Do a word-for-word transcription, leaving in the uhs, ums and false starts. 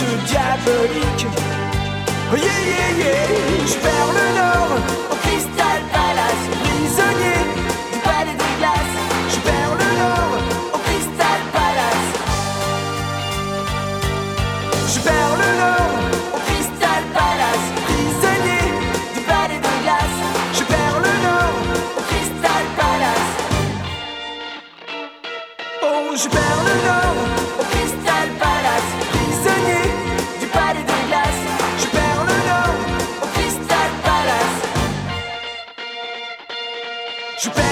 jeu diabolique. Oh yeah yeah yeah. Je perds le nord au Crystal Palace, prisonnier du palais des glaces. Je perds le nord au Crystal Palace. Je perds le nord au Crystal Palace, prisonnier du palais des glaces. Je perds le nord au Crystal Palace. Oh, je perds le nord au Crystal Palace, prisonnier du palais de glace. Je perds le nord au Crystal Palace. Je perds